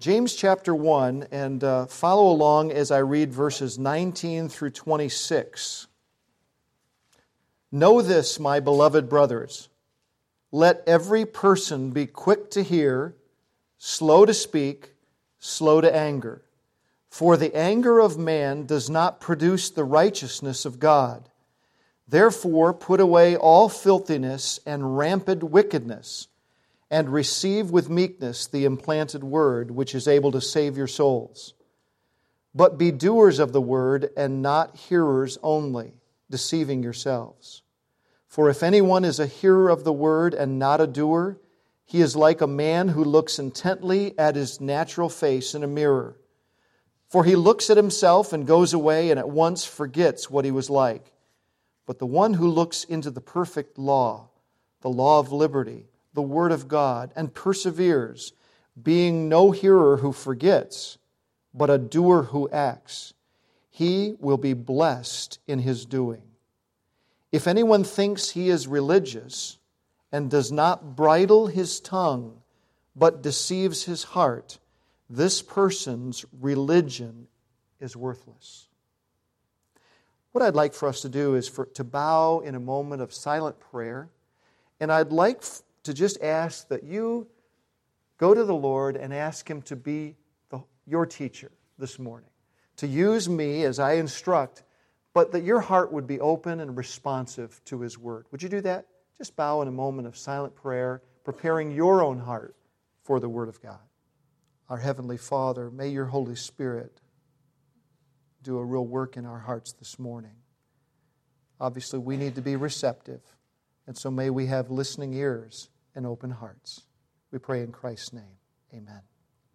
James chapter 1, and follow along as I read verses 19 through 26. Know this, my beloved brothers. Let every person be quick to hear, slow to speak, slow to anger. For the anger of man does not produce the righteousness of God. Therefore put away all filthiness and rampant wickedness, and receive with meekness the implanted word, which is able to save your souls. But be doers of the word, and not hearers only, deceiving yourselves. For if anyone is a hearer of the word and not a doer, he is like a man who looks intently at his natural face in a mirror. For he looks at himself and goes away and at once forgets what he was like. But the one who looks into the perfect law, the law of liberty, the Word of God, and perseveres, being no hearer who forgets, but a doer who acts, he will be blessed in his doing. If anyone thinks he is religious and does not bridle his tongue, but deceives his heart, this person's religion is worthless. What I'd like for us to do is to bow in a moment of silent prayer, and I'd like to just ask that you go to the Lord and ask Him to be your teacher this morning, to use me as I instruct, but that your heart would be open and responsive to His Word. Would you do that? Just bow in a moment of silent prayer, preparing your own heart for the Word of God. Our Heavenly Father, may your Holy Spirit do a real work in our hearts this morning. Obviously, we need to be receptive, and so may we have listening ears and open hearts. We pray in Christ's name. Amen.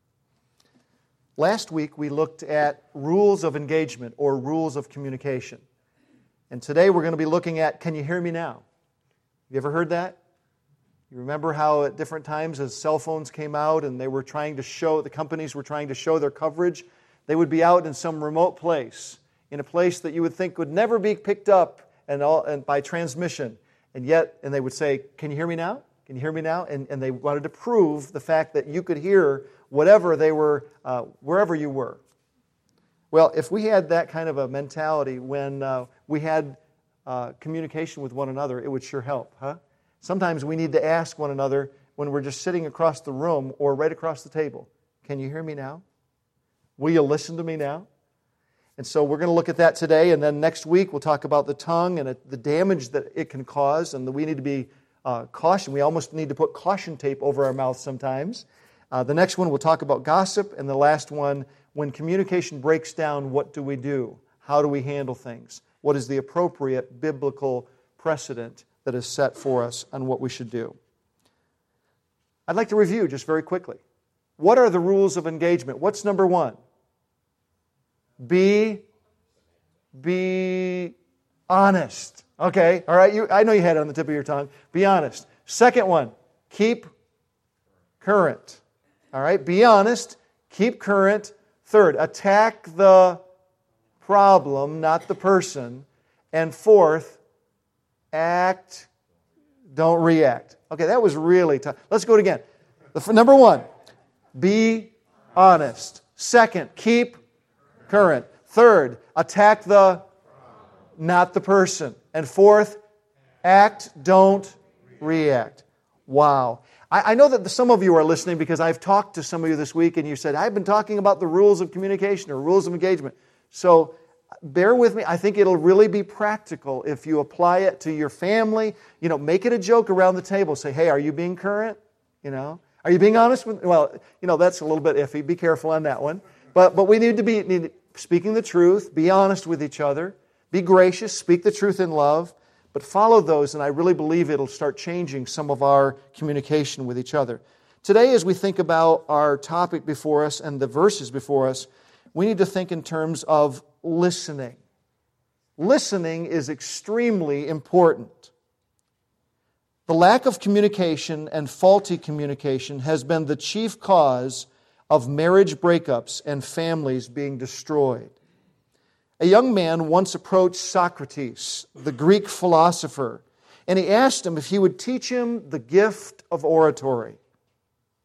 Last week we looked at rules of engagement or rules of communication. And today we're going to be looking at, can you hear me now? You ever heard that? You remember how at different times as cell phones came out and they were trying to show, the companies were trying to show their coverage, they would be out in some remote place, in a place that you would think would never be picked up and by transmission. And they would say, can you hear me now? Can you hear me now? And they wanted to prove the fact that you could hear whatever they were, wherever you were. Well, if we had that kind of a mentality when we had communication with one another, it would sure help, huh? Sometimes we need to ask one another when we're just sitting across the room or right across the table, can you hear me now? Will you listen to me now? And so we're going to look at that today, and then next week we'll talk about the tongue and the damage that it can cause, and that we need to be caution. We almost need to put caution tape over our mouth sometimes. The next one we'll talk about gossip, and the last one, when communication breaks down, what do we do? How do we handle things? What is the appropriate biblical precedent that is set for us on what we should do? I'd like to review just very quickly. What are the rules of engagement? What's number one? Be honest. Okay, all right. I know you had it on the tip of your tongue. Be honest. Second one, keep current. All right, be honest, keep current. Third, attack the problem, not the person. And fourth, act, don't react. Okay, that was really tough. Let's go again. Number one, be honest. Second, keep current. Third, attack the, not the person. And fourth, act, don't react. Wow. I know that some of you are listening because I've talked to some of you this week and you said, I've been talking about the rules of communication or rules of engagement. So bear with me. I think it'll really be practical if you apply it to your family. You know, make it a joke around the table. Say, hey, are you being current? You know, are you being honest with? Well, you know, that's a little bit iffy. Be careful on that one. But we need to be speaking the truth. Be honest with each other. Be gracious. Speak the truth in love. But follow those, and I really believe it'll start changing some of our communication with each other. Today, as we think about our topic before us and the verses before us, we need to think in terms of listening. Listening is extremely important. The lack of communication and faulty communication has been the chief cause of marriage breakups and families being destroyed. A young man once approached Socrates, the Greek philosopher, and he asked him if he would teach him the gift of oratory.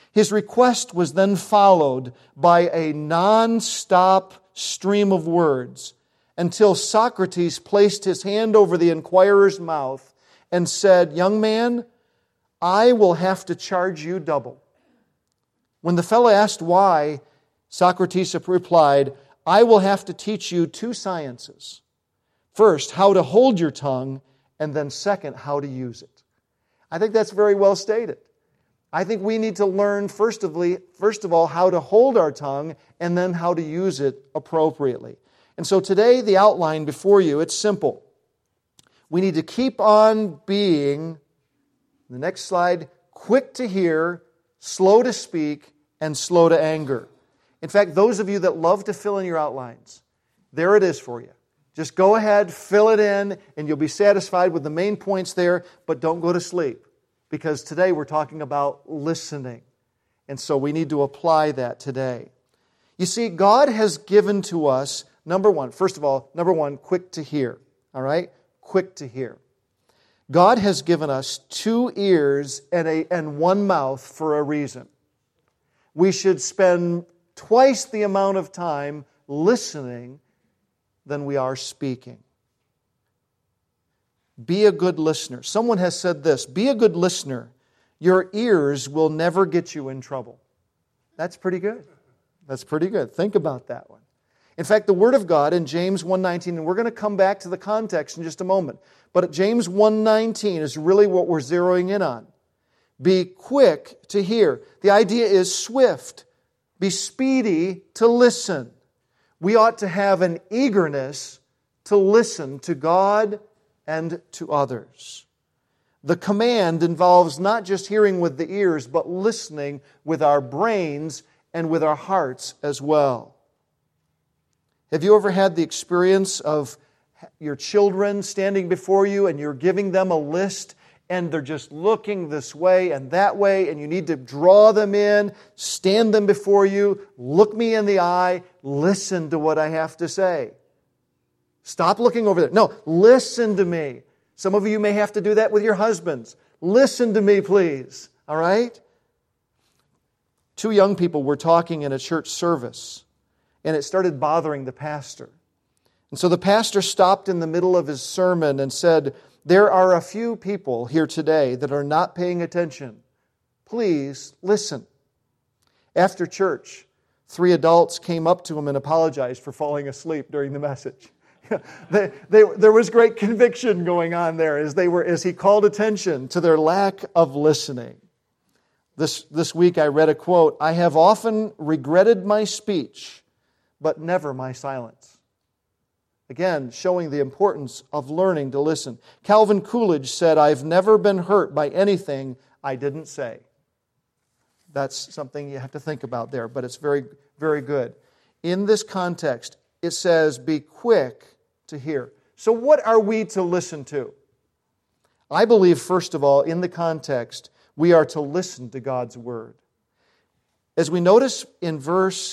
His request was then followed by a non-stop stream of words until Socrates placed his hand over the inquirer's mouth and said, "Young man, I will have to charge you double." When the fellow asked why, Socrates replied, "I will have to teach you two sciences. First, how to hold your tongue, and then second, how to use it." I think that's very well stated. I think we need to learn, first of all, how to hold our tongue, and then how to use it appropriately. And so today, the outline before you, it's simple. We need to keep on being, the next slide, quick to hear, slow to speak, and slow to anger. In fact, those of you that love to fill in your outlines, there it is for you. Just go ahead, fill it in, and you'll be satisfied with the main points there, but don't go to sleep, because today we're talking about listening. And so we need to apply that today. You see, God has given to us, number one, quick to hear. All right? Quick to hear. God has given us 2 ears and 1 mouth for a reason. We should spend twice the amount of time listening than we are speaking. Be a good listener. Someone has said this, be a good listener. Your ears will never get you in trouble. That's pretty good. That's pretty good. Think about that one. In fact, the Word of God in James 1:19, and we're going to come back to the context in just a moment, but at James 1:19 is really what we're zeroing in on. Be quick to hear. The idea is swift. Be speedy to listen. We ought to have an eagerness to listen to God and to others. The command involves not just hearing with the ears, but listening with our brains and with our hearts as well. Have you ever had the experience of your children standing before you and you're giving them a list and they're just looking this way and that way, and you need to draw them in, stand them before you, look me in the eye, listen to what I have to say. Stop looking over there. No, listen to me. Some of you may have to do that with your husbands. Listen to me, please. All right? 2 young people were talking in a church service, and it started bothering the pastor. And so the pastor stopped in the middle of his sermon and said, "There are a few people here today that are not paying attention. Please listen." After church, 3 adults came up to him and apologized for falling asleep during the message. There was great conviction going on there as he called attention to their lack of listening. This week I read a quote, "I have often regretted my speech, but never my silence." Again, showing the importance of learning to listen. Calvin Coolidge said, "I've never been hurt by anything I didn't say." That's something you have to think about there, but it's very, very good. In this context, it says, be quick to hear. So what are we to listen to? I believe, first of all, in the context, we are to listen to God's Word. As we notice in verse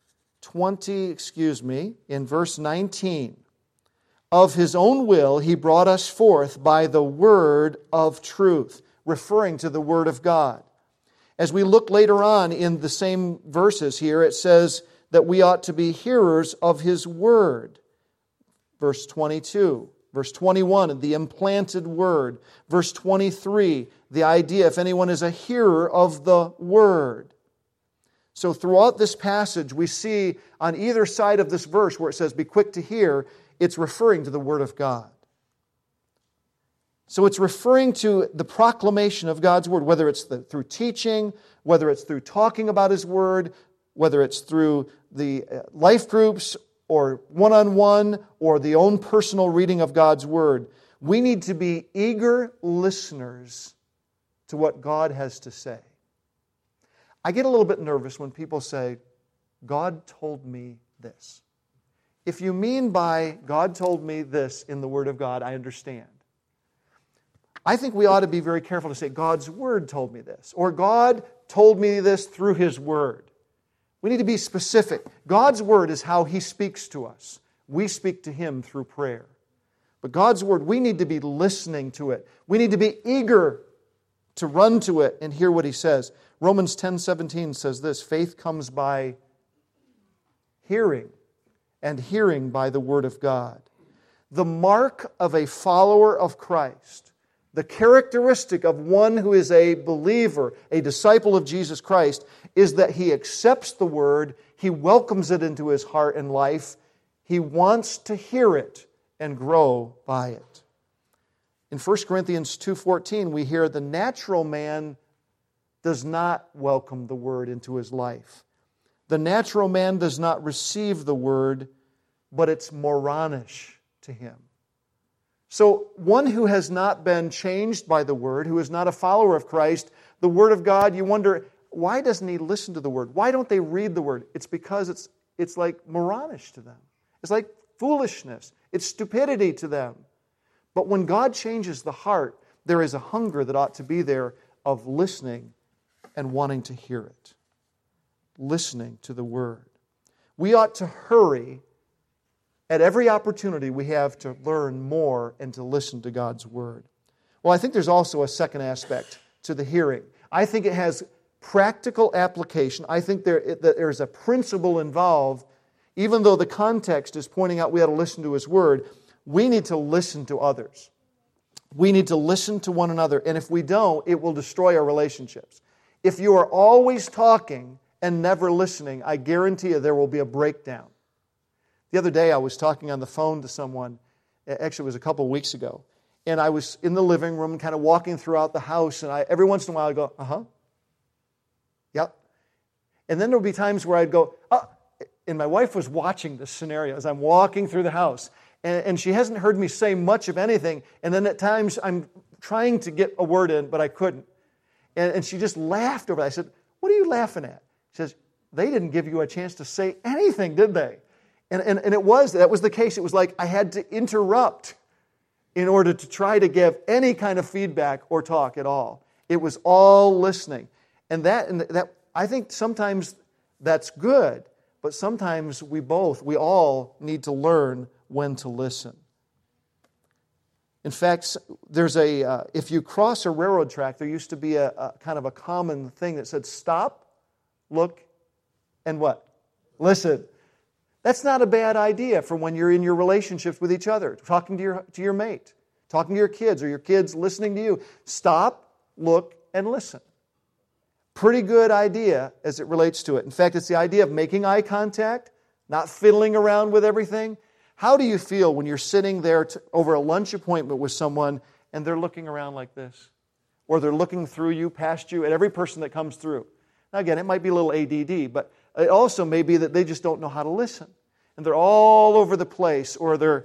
19, "Of His own will He brought us forth by the word of truth," referring to the Word of God. As we look later on in the same verses here, it says that we ought to be hearers of His Word. Verse 22. Verse 21, the implanted Word. Verse 23, the idea, if anyone is a hearer of the Word. So throughout this passage, we see on either side of this verse where it says, be quick to hear, it's referring to the Word of God. So it's referring to the proclamation of God's Word, whether it's through teaching, whether it's through talking about His Word, whether it's through the life groups or one-on-one or the own personal reading of God's Word. We need to be eager listeners to what God has to say. I get a little bit nervous when people say, God told me this. If you mean by God told me this in the Word of God, I understand. I think we ought to be very careful to say, God's Word told me this, or God told me this through His Word. We need to be specific. God's Word is how He speaks to us. We speak to Him through prayer. But God's Word, we need to be listening to it. We need to be eager to run to it and hear what He says. Romans 10:17 says this, faith comes by hearing, and hearing by the Word of God. The mark of a follower of Christ, the characteristic of one who is a believer, a disciple of Jesus Christ, is that he accepts the Word, he welcomes it into his heart and life, he wants to hear it and grow by it. In 1 Corinthians 2:14, we hear the natural man does not welcome the Word into his life. The natural man does not receive the Word, but it's moronish to him. So one who has not been changed by the Word, who is not a follower of Christ, the Word of God, you wonder, why doesn't he listen to the Word? Why don't they read the Word? It's because it's like moronish to them. It's like foolishness. It's stupidity to them. But when God changes the heart, there is a hunger that ought to be there of listening and wanting to hear it. Listening to the Word. We ought to hurry at every opportunity we have to learn more and to listen to God's Word. Well, I think there's also a second aspect to the hearing. I think it has practical application. I think there's a principle involved. Even though the context is pointing out we ought to listen to His Word, we need to listen to others. We need to listen to one another. And if we don't, it will destroy our relationships. If you are always talking and never listening, I guarantee you there will be a breakdown. The other day I was talking on the phone to someone, actually it was a couple of weeks ago, and I was in the living room kind of walking throughout the house, and every once in a while I'd go, uh-huh, yep. And then there would be times where I'd go, oh, and my wife was watching this scenario as I'm walking through the house, and she hasn't heard me say much of anything, and then at times I'm trying to get a word in, but I couldn't. And she just laughed over it. I said, what are you laughing at? She says, they didn't give you a chance to say anything, did they? And that was the case. It was like I had to interrupt in order to try to give any kind of feedback or talk at all. It was all listening. And that I think sometimes that's good, but sometimes we all need to learn when to listen. In fact, if you cross a railroad track, there used to be a kind of a common thing that said, stop, look, and what? Listen. That's not a bad idea for when you're in your relationships with each other, talking to your mate, talking to your kids, or your kids listening to you. Stop, look, and listen. Pretty good idea as it relates to it. In fact, it's the idea of making eye contact, not fiddling around with everything. How do you feel when you're sitting there over a lunch appointment with someone and they're looking around like this? Or they're looking through you, past you, at every person that comes through. Now again, it might be a little ADD, but it also may be that they just don't know how to listen. And they're all over the place, or they're,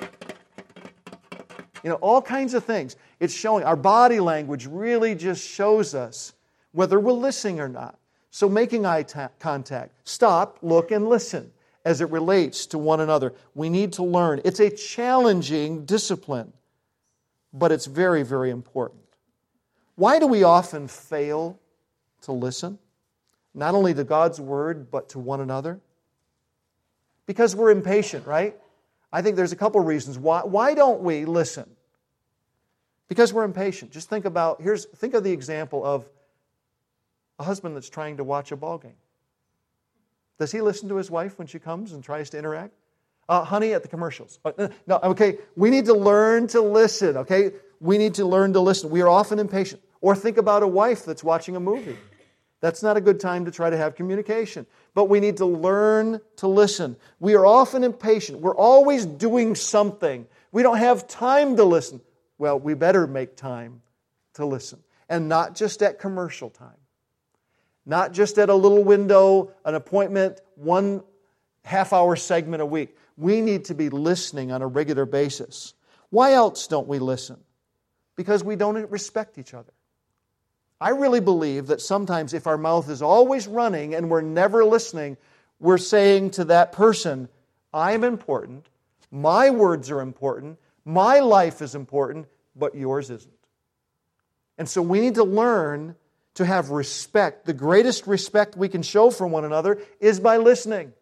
all kinds of things. It's showing, our body language really just shows us whether we're listening or not. So making eye contact, stop, look, and listen as it relates to one another. We need to learn. It's a challenging discipline, but it's very, very important. Why do we often fail to listen? Not only to God's Word, but to one another? Because we're impatient, right? I think there's a couple reasons. Why don't we listen? Because we're impatient. Just think of the example of a husband that's trying to watch a ball game. Does he listen to his wife when she comes and tries to interact? Honey, at the commercials. No, okay, we need to learn to listen, okay? We need to learn to listen. We are often impatient. Or think about a wife that's watching a movie. That's not a good time to try to have communication. But we need to learn to listen. We are often impatient. We're always doing something. We don't have time to listen. Well, we better make time to listen. And not just at commercial time. Not just at a little window, an appointment, 1 half-hour segment a week. We need to be listening on a regular basis. Why else don't we listen? Because we don't respect each other. I really believe that sometimes if our mouth is always running and we're never listening, we're saying to that person, I'm important, my words are important, my life is important, but yours isn't. And so we need to learn to have respect. The greatest respect we can show for one another is by listening.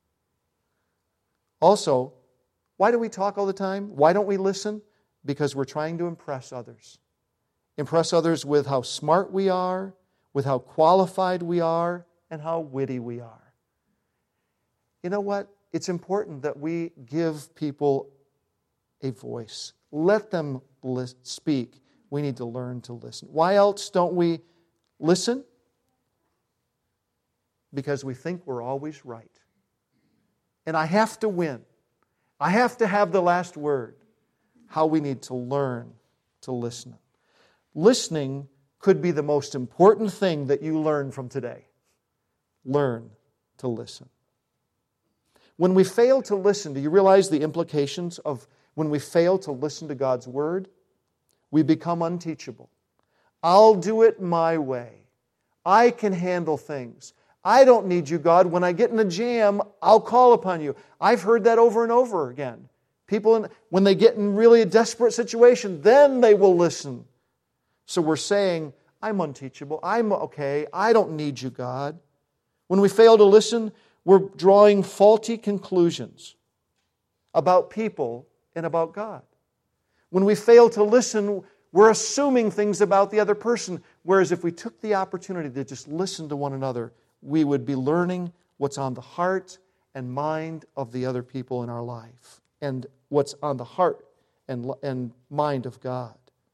Also, why do we talk all the time? Why don't we listen? Because we're trying to impress others. Impress others with how smart we are, with how qualified we are, and how witty we are. You know what? It's important that we give people a voice. Let them speak. We need to learn to listen. Why else don't we listen? Because we think we're always right. And I have to win. I have to have the last word. How we need to learn to listen. Listening could be the most important thing that you learn from today. Learn to listen. When we fail to listen, do you realize the implications of when we fail to listen to God's Word? We become unteachable. I'll do it my way. I can handle things. I don't need you, God. When I get in a jam, I'll call upon you. I've heard that over and over again. People, when they get in really a desperate situation, then they will listen. So we're saying, I'm unteachable. I'm okay. I don't need you, God. When we fail to listen, we're drawing faulty conclusions about people and about God. When we fail to listen, we're assuming things about the other person, whereas if we took the opportunity to just listen to one another, we would be learning what's on the heart and mind of the other people in our life and what's on the heart and mind of God.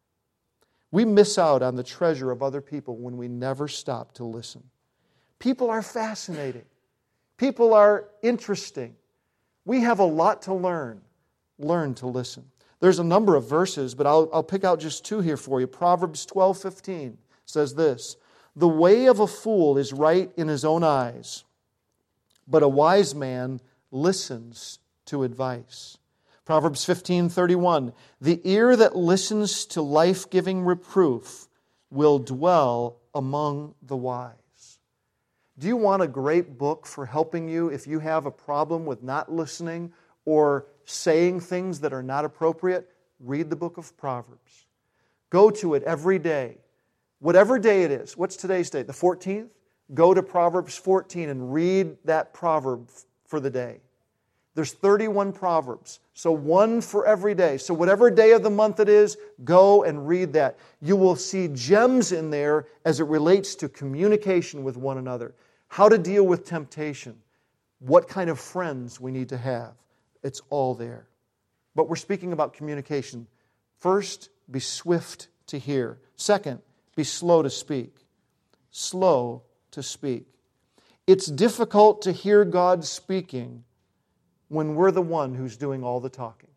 We miss out on the treasure of other people when we never stop to listen. People are fascinating. People are interesting. We have a lot to learn. Learn to listen. There's a number of verses, but I'll pick out just two here for you. Proverbs 12:15 says this, "The way of a fool is right in his own eyes, but a wise man listens to advice." Proverbs 15:31, "The ear that listens to life-giving reproof will dwell among the wise." Do you want a great book for helping you if you have a problem with not listening or saying things that are not appropriate? Read the book of Proverbs. Go to it every day. Whatever day it is. What's today's date? The 14th? Go to Proverbs 14 and read that proverb for the day. There's 31 Proverbs, so one for every day. So whatever day of the month it is, go and read that. You will see gems in there as it relates to communication with one another, how to deal with temptation, what kind of friends we need to have. It's all there. But we're speaking about communication. First, be swift to hear. Second, be slow to speak. Slow to speak. It's difficult to hear God speaking when we're the one who's doing all the talking.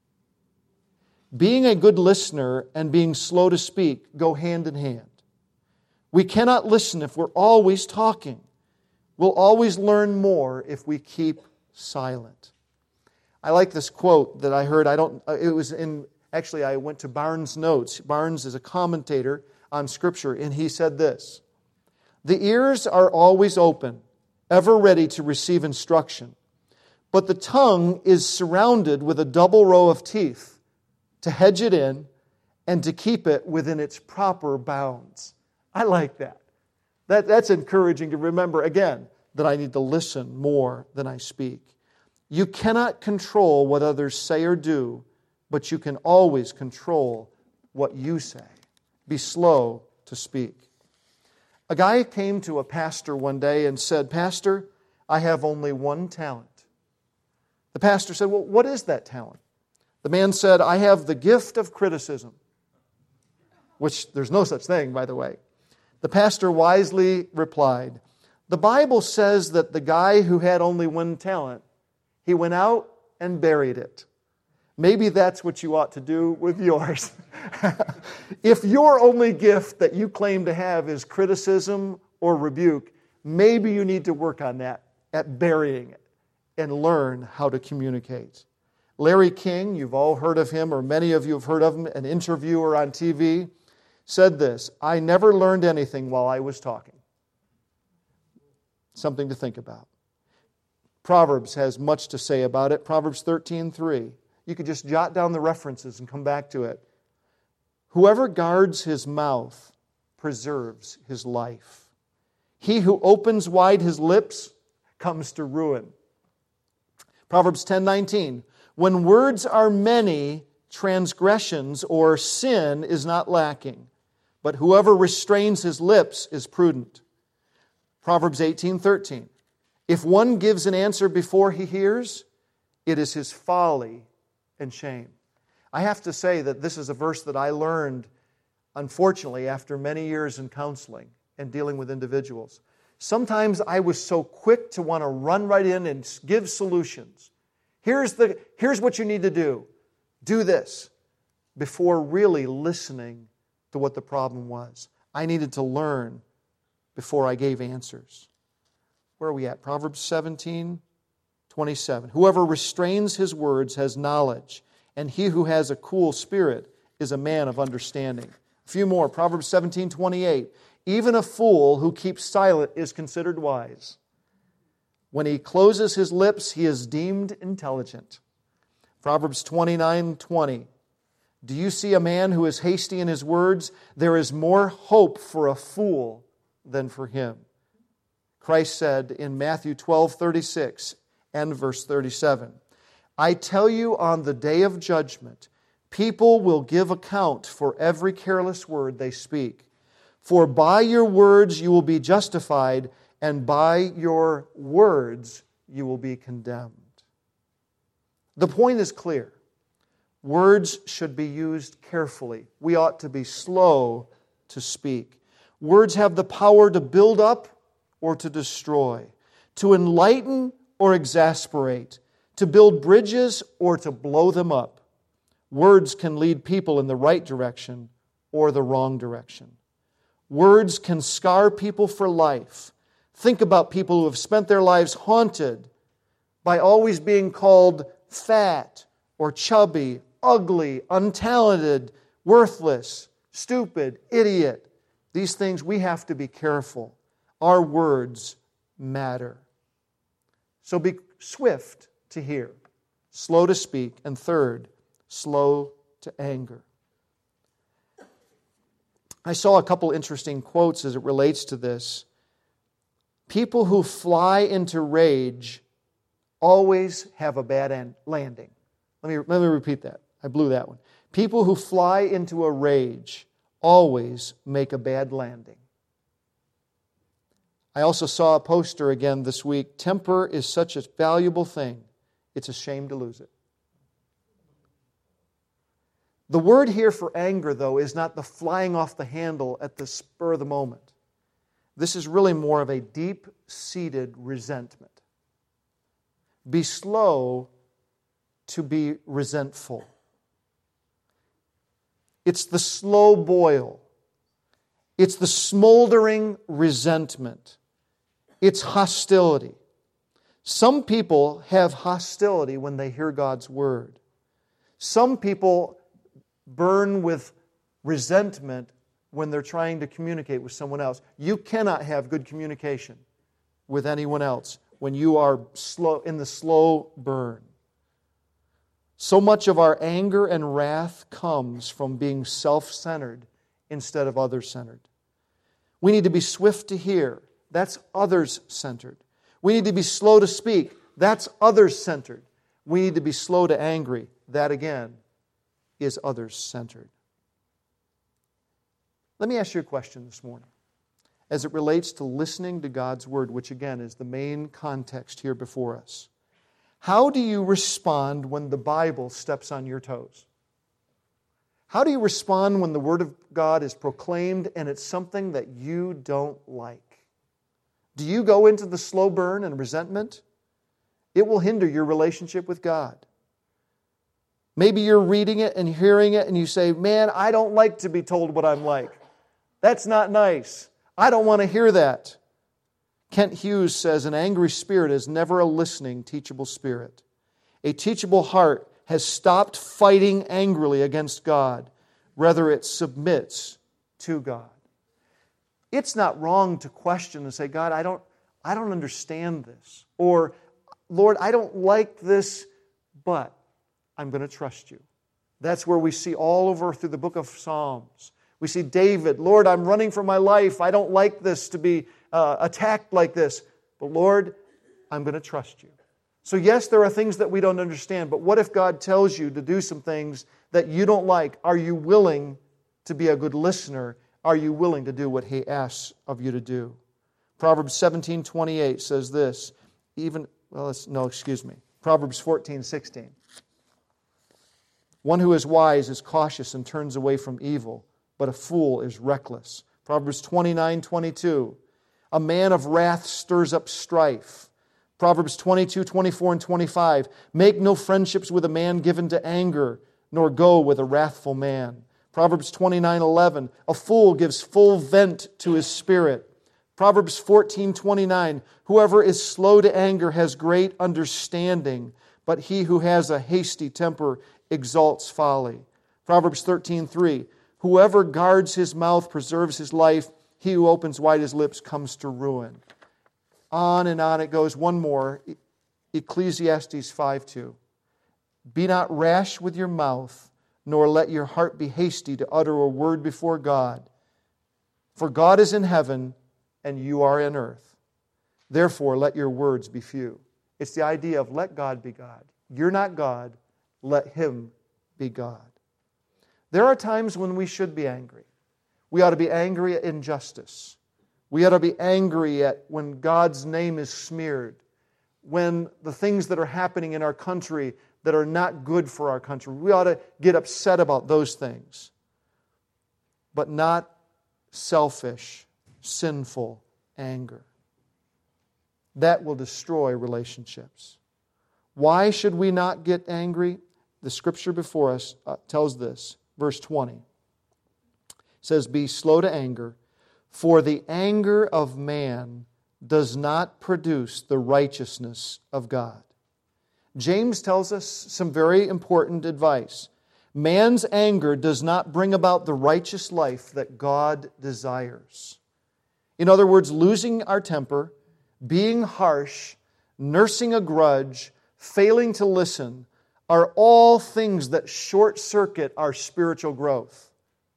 Being a good listener and being slow to speak go hand in hand. We cannot listen if we're always talking. We'll always learn more if we keep silent. I like this quote that I heard. I went to Barnes' notes. Barnes is a commentator on Scripture, and he said this, "The ears are always open, ever ready to receive instruction. But the tongue is surrounded with a double row of teeth to hedge it in and to keep it within its proper bounds." I like that. That's encouraging to remember, again, that I need to listen more than I speak. You cannot control what others say or do, but you can always control what you say. Be slow to speak. A guy came to a pastor one day and said, "Pastor, I have only one talent." The pastor said, "Well, what is that talent?" The man said, "I have the gift of criticism," which there's no such thing, by the way. The pastor wisely replied, "The Bible says that the guy who had only one talent, he went out and buried it. Maybe that's what you ought to do with yours." If your only gift that you claim to have is criticism or rebuke, maybe you need to work on that, at burying it, and learn how to communicate. Larry King, you've all heard of him, or many of you have heard of him, an interviewer on TV, said this, "I never learned anything while I was talking." Something to think about. Proverbs has much to say about it. Proverbs 13:3. You could just jot down the references and come back to it. "Whoever guards his mouth preserves his life. He who opens wide his lips comes to ruin." Proverbs 10:19. "When words are many, transgressions or sin is not lacking. but whoever restrains his lips is prudent. Proverbs 18:13. If one gives an answer before he hears, it is his folly and shame. I have to say that this is a verse that I learned, unfortunately, after many years in counseling and dealing with individuals. Sometimes I was so quick to want to run right in and give solutions. Here's what you need to do. Do this. Before really listening to what the problem was. I needed to learn before I gave answers. Where are we at? Proverbs 17:27. Whoever restrains his words has knowledge, and he who has a cool spirit is a man of understanding. A few more. Proverbs 17:28. Even a fool who keeps silent is considered wise. When he closes his lips, he is deemed intelligent. Proverbs 29:20. Do you see a man who is hasty in his words? There is more hope for a fool than for him. Christ said in Matthew 12:36 and verse 37, I tell you, on the day of judgment, people will give account for every careless word they speak. For by your words you will be justified, and by your words you will be condemned. The point is clear. Words should be used carefully. We ought to be slow to speak. Words have the power to build up or to destroy, to enlighten or exasperate, to build bridges or to blow them up. Words can lead people in the right direction or the wrong direction. Words can scar people for life. Think about people who have spent their lives haunted by always being called fat or chubby, ugly, untalented, worthless, stupid, idiot. These things we have to be careful. Our words matter. So be swift to hear, slow to speak, and third, slow to anger. I saw a couple interesting quotes as it relates to this. People who fly into rage always have a bad landing. Let me repeat that. I blew that one. People who fly into a rage always make a bad landing. I also saw a poster again this week. Temper is such a valuable thing, it's a shame to lose it. The word here for anger, though, is not the flying off the handle at the spur of the moment. This is really more of a deep-seated resentment. Be slow to be resentful. It's the slow boil. It's the smoldering resentment. It's hostility. Some people have hostility when they hear God's word. Some people burn with resentment when they're trying to communicate with someone else. You cannot have good communication with anyone else when you are slow in the slow burn. So much of our anger and wrath comes from being self-centered instead of others-centered. We need to be swift to hear. That's others-centered. We need to be slow to speak. That's others-centered. We need to be slow to angry. That, again, is others-centered. Let me ask you a question this morning as it relates to listening to God's Word, which, again, is the main context here before us. How do you respond when the Bible steps on your toes? How do you respond when the Word of God is proclaimed and it's something that you don't like? Do you go into the slow burn and resentment? It will hinder your relationship with God. Maybe you're reading it and hearing it and you say, man, I don't like to be told what I'm like. That's not nice. I don't want to hear that. Kent Hughes says, an angry spirit is never a listening, teachable spirit. A teachable heart has stopped fighting angrily against God. Rather, it submits to God. It's not wrong to question and say, God, I don't understand this. Or, Lord, I don't like this, but I'm going to trust you. That's where we see all over through the book of Psalms. We see David, Lord, I'm running for my life. I don't like this to be attacked like this. But Lord, I'm going to trust you. So yes, there are things that we don't understand, but what if God tells you to do some things that you don't like? Are you willing to be a good listener? are you willing to do what He asks of you to do? Proverbs 17:28 says this. Proverbs 14:16. One who is wise is cautious and turns away from evil, but a fool is reckless. Proverbs 29:22. A man of wrath stirs up strife. Proverbs 22:24 and 25. Make no friendships with a man given to anger, nor go with a wrathful man. Proverbs 29:11. A fool gives full vent to his spirit. Proverbs 14:29. Whoever is slow to anger has great understanding, but he who has a hasty temper exalts folly. Proverbs 13:3. Whoever guards his mouth preserves his life. He who opens wide his lips comes to ruin. On and on it goes. One more. Ecclesiastes 5:2. Be not rash with your mouth, nor let your heart be hasty to utter a word before God. For God is in heaven, and you are in earth. Therefore, let your words be few. It's the idea of let God be God. You're not God. Let Him be God. There are times when we should be angry. We ought to be angry at injustice. We ought to be angry at when God's name is smeared, when the things that are happening in our country that are not good for our country. We ought to get upset about those things. But not selfish, sinful anger. That will destroy relationships. Why should we not get angry? The scripture before us tells this. Verse 20. It says, be slow to anger, for the anger of man does not produce the righteousness of God. James tells us some very important advice. Man's anger does not bring about the righteous life that God desires. In other words, losing our temper, being harsh, nursing a grudge, failing to listen, are all things that short-circuit our spiritual growth.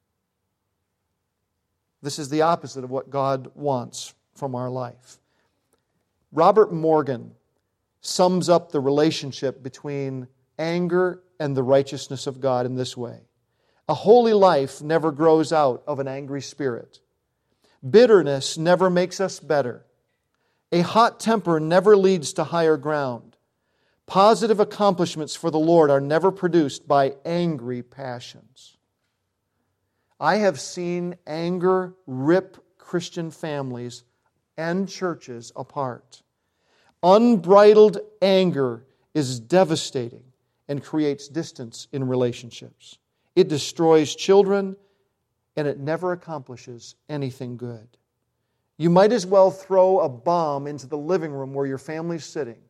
This is the opposite of what God wants from our life. Robert Morgan sums up the relationship between anger and the righteousness of God in this way. A holy life never grows out of an angry spirit. Bitterness never makes us better. A hot temper never leads to higher ground. Positive accomplishments for the Lord are never produced by angry passions. I have seen anger rip Christian families and churches apart. Unbridled anger is devastating and creates distance in relationships. It destroys children, and it never accomplishes anything good. You might as well throw a bomb into the living room where your family's sitting,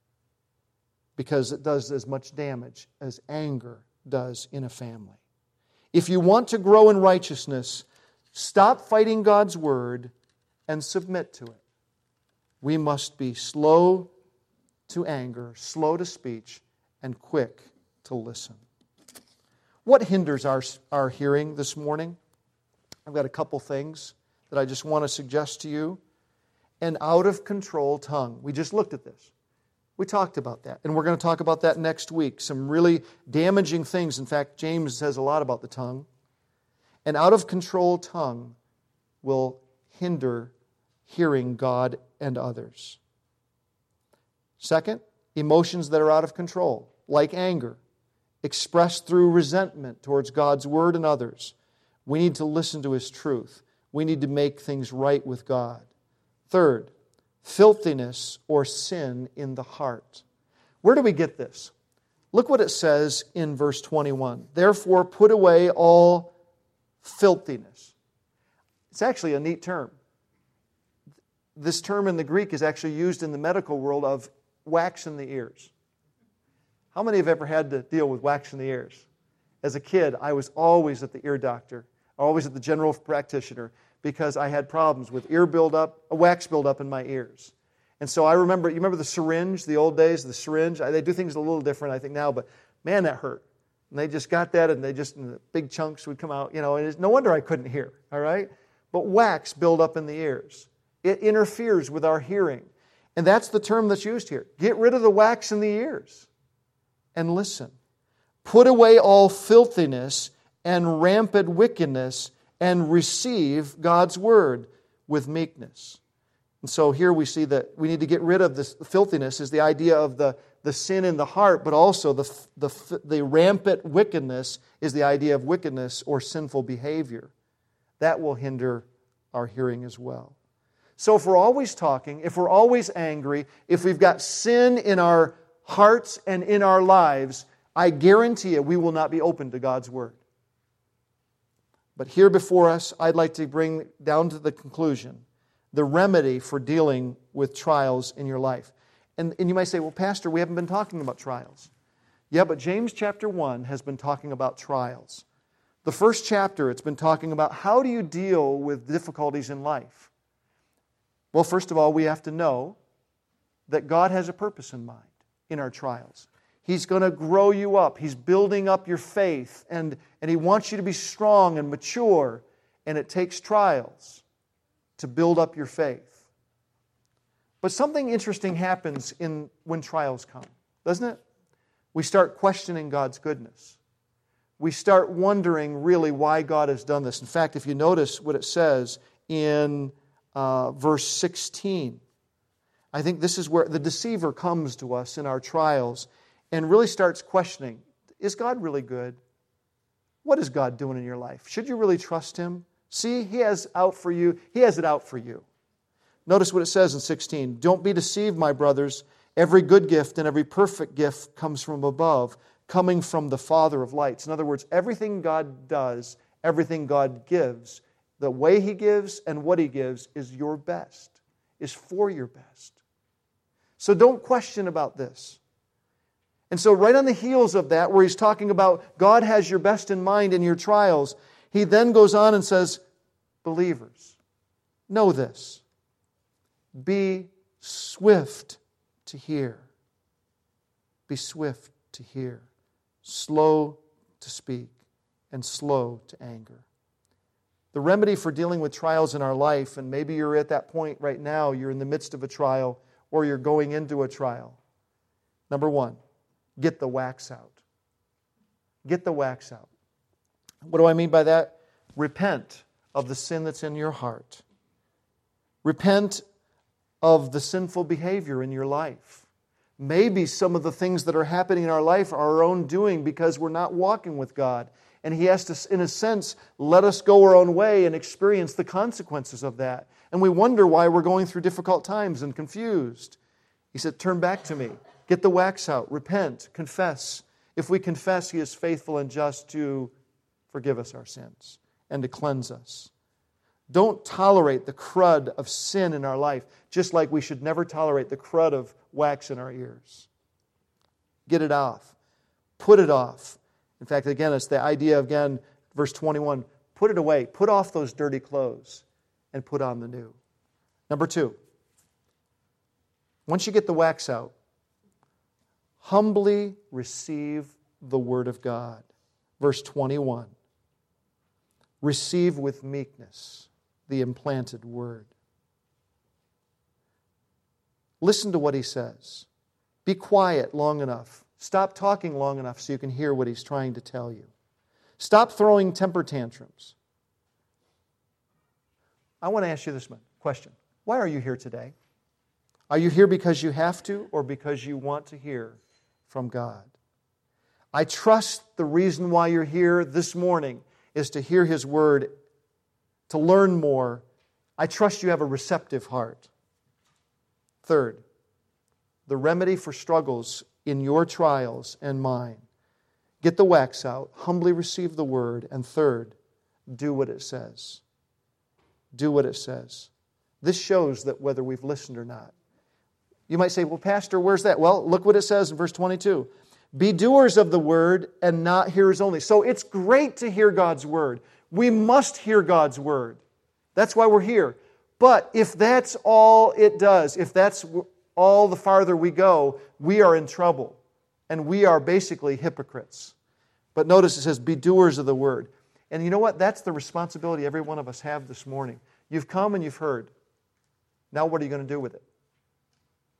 because it does as much damage as anger does in a family. If you want to grow in righteousness, stop fighting God's word and submit to it. We must be slow to anger, slow to speech, and quick to listen. What hinders our hearing this morning? I've got a couple things that I just want to suggest to you. An out-of-control tongue. We just looked at this. We talked about that, and we're going to talk about that next week. Some really damaging things. In fact, James says a lot about the tongue. An out-of-control tongue will hinder hearing God and others. Second, emotions that are out of control, like anger, expressed through resentment towards God's word and others. We need to listen to His truth. We need to make things right with God. Third, filthiness or sin in the heart. Where do we get this? Look what it says in verse 21. Therefore, put away all filthiness. It's actually a neat term. This term in the Greek is actually used in the medical world of wax in the ears. How many have ever had to deal with wax in the ears? As a kid, I was always at the ear doctor, always at the general practitioner, because I had problems with ear buildup, a wax buildup in my ears. And so I remember, you remember the syringe, the old days, the syringe? They do things a little different, I think, now, but man, that hurt. And they just got that, and the big chunks would come out, and it's no wonder I couldn't hear, all right? But wax build up in the ears. It interferes with our hearing. And that's the term that's used here. Get rid of the wax in the ears and listen. Put away all filthiness and rampant wickedness and receive God's word with meekness. And so here we see that we need to get rid of this filthiness, is the idea of the sin in the heart, but also the rampant wickedness is the idea of wickedness or sinful behavior. That will hinder our hearing as well. So if we're always talking, if we're always angry, if we've got sin in our hearts and in our lives, I guarantee you we will not be open to God's word. But here before us, I'd like to bring down to the conclusion the remedy for dealing with trials in your life. And you might say, well, Pastor, we haven't been talking about trials. Yeah, but James chapter 1 has been talking about trials. The first chapter, it's been talking about how do you deal with difficulties in life. Well, first of all, we have to know that God has a purpose in mind in our trials. He's going to grow you up. He's building up your faith, and He wants you to be strong and mature, and it takes trials to build up your faith. But something interesting happens when trials come, doesn't it? We start questioning God's goodness. We start wondering really why God has done this. In fact, if you notice what it says in verse 16, I think this is where the deceiver comes to us in our trials and really starts questioning, is God really good? What is God doing in your life? Should you really trust Him? See, He has it out for you. Notice what it says in 16. Don't be deceived, my brothers. Every good gift and every perfect gift comes from above, coming from the Father of lights. In other words, everything God does, everything God gives, the way He gives and what He gives is your best, is for your best. So don't question about this. And so right on the heels of that, where he's talking about God has your best in mind in your trials, he then goes on and says, believers, know this. Be swift to hear. Be swift to hear. Slow to speak and slow to anger. The remedy for dealing with trials in our life, and maybe you're at that point right now, you're in the midst of a trial or you're going into a trial. Number one, get the wax out. Get the wax out. What do I mean by that? Repent of the sin that's in your heart. Repent of the sinful behavior in your life. Maybe some of the things that are happening in our life are our own doing because we're not walking with God. And He has to, in a sense, let us go our own way and experience the consequences of that. And we wonder why we're going through difficult times and confused. He said, turn back to me. Get the wax out. Repent. Confess. If we confess, He is faithful and just to forgive us our sins and to cleanse us. Don't tolerate the crud of sin in our life, just like we should never tolerate the crud of wax in our ears. Get it off. Put it off. In fact, again, it's the idea of, again, verse 21, put it away. Put off those dirty clothes and put on the new. Number two, once you get the wax out, humbly receive the Word of God. Verse 21, receive with meekness the implanted Word. Listen to what He says. Be quiet long enough. Stop talking long enough so you can hear what He's trying to tell you. Stop throwing temper tantrums. I want to ask you this question. Why are you here today? Are you here because you have to or because you want to hear from God? I trust the reason why you're here this morning is to hear His Word, to learn more. I trust you have a receptive heart. Third, the remedy for struggles in your trials and mine. Get the wax out, humbly receive the Word, and third, do what it says. Do what it says. This shows that whether we've listened or not. You might say, well, Pastor, where's that? Well, look what it says in verse 22. Be doers of the Word and not hearers only. So it's great to hear God's Word. We must hear God's Word. That's why we're here. But if that's all it does, if that's all the farther we go, we are in trouble. And we are basically hypocrites. But notice it says, be doers of the Word. And you know what? That's the responsibility every one of us have this morning. You've come and you've heard. Now what are you going to do with it?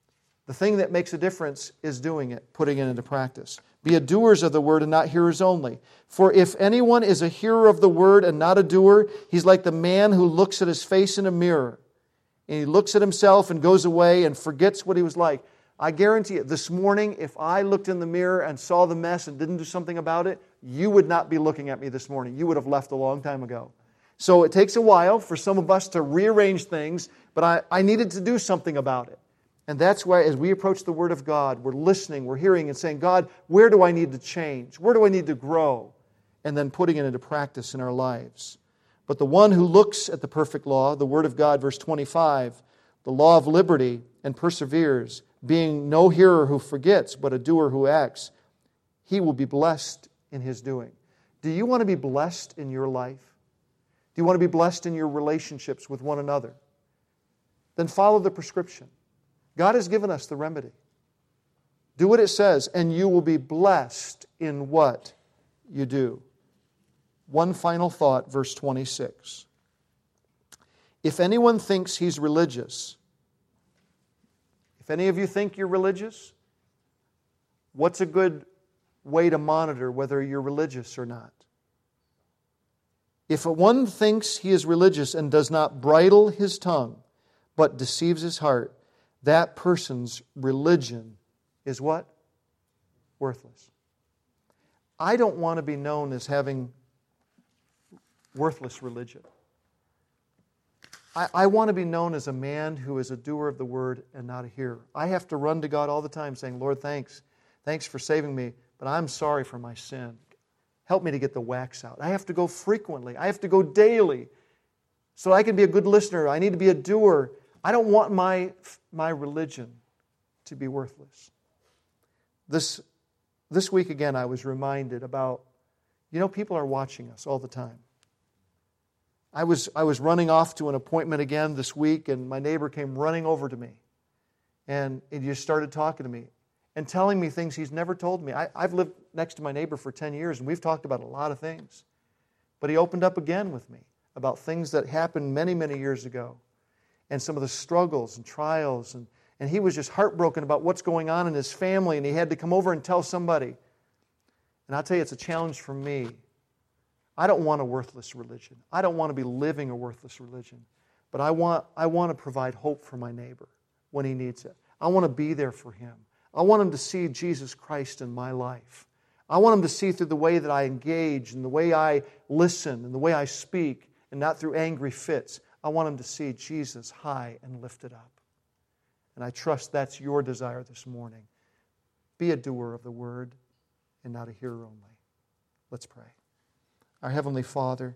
The thing that makes a difference is doing it, putting it into practice. Be a doers of the word and not hearers only. For if anyone is a hearer of the word and not a doer, he's like the man who looks at his face in a mirror. And he looks at himself and goes away and forgets what he was like. I guarantee you, this morning, if I looked in the mirror and saw the mess and didn't do something about it, you would not be looking at me this morning. You would have left a long time ago. So it takes a while for some of us to rearrange things, but I needed to do something about it. And that's why as we approach the Word of God, we're listening, we're hearing and saying, God, where do I need to change? Where do I need to grow? And then putting it into practice in our lives. But the one who looks at the perfect law, the Word of God, verse 25, the law of liberty, and perseveres, being no hearer who forgets, but a doer who acts, he will be blessed in his doing. Do you want to be blessed in your life? Do you want to be blessed in your relationships with one another? Then follow the prescription. God has given us the remedy. Do what it says, and you will be blessed in what you do. One final thought, verse 26. If anyone thinks he's religious, if any of you think you're religious, what's a good way to monitor whether you're religious or not? If one thinks he is religious and does not bridle his tongue, but deceives his heart, that person's religion is what? Worthless. I don't want to be known as having worthless religion. I want to be known as a man who is a doer of the word and not a hearer. I have to run to God all the time saying, Lord, thanks. Thanks for saving me, but I'm sorry for my sin. Help me to get the wax out. I have to go frequently. I have to go daily so I can be a good listener. I need to be a doer. I don't want my religion to be worthless. This week again, I was reminded about, people are watching us all the time. I was running off to an appointment again this week, and my neighbor came running over to me. And he just started talking to me and telling me things he's never told me. I've lived next to my neighbor for 10 years, and we've talked about a lot of things. But he opened up again with me about things that happened many, many years ago, and some of the struggles and trials. And he was just heartbroken about what's going on in his family, and he had to come over and tell somebody. And I'll tell you, it's a challenge for me. I don't want a worthless religion. I don't want to be living a worthless religion. But I want to provide hope for my neighbor when he needs it. I want to be there for him. I want him to see Jesus Christ in my life. I want him to see through the way that I engage and the way I listen and the way I speak and not through angry fits. I want him to see Jesus high and lifted up. And I trust that's your desire this morning. Be a doer of the word and not a hearer only. Let's pray. Our Heavenly Father,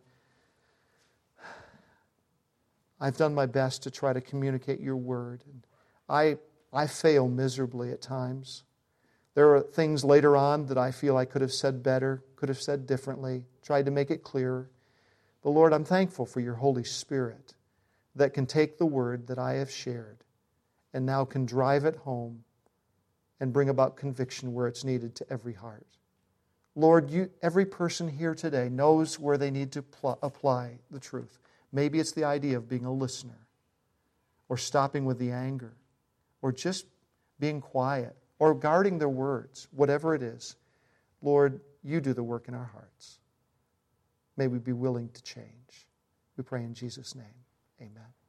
I've done my best to try to communicate your word. And I fail miserably at times. There are things later on that I feel I could have said better, could have said differently, tried to make it clearer. But Lord, I'm thankful for your Holy Spirit that can take the word that I have shared and now can drive it home and bring about conviction where it's needed to every heart. Lord, every person here today knows where they need to apply the truth. Maybe it's the idea of being a listener, or stopping with the anger, or just being quiet, or guarding their words, whatever it is. Lord, you do the work in our hearts. May we be willing to change. We pray in Jesus' name. Amen.